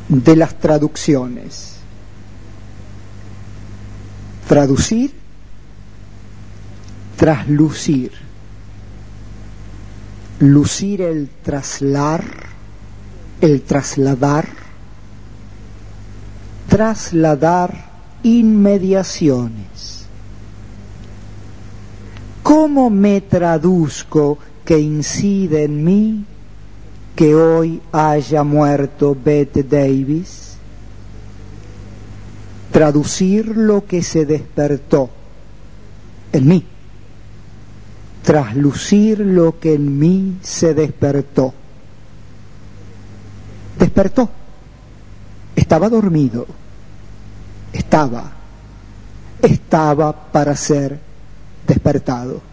de las traducciones. Traducir, traslucir, lucir el traslar, el trasladar, trasladar inmediaciones. ¿Cómo me traduzco que incide en mí que hoy haya muerto Bette Davis? Traducir lo que se despertó en mí, traslucir lo que en mí se despertó. Despertó, estaba dormido, estaba para ser despertado.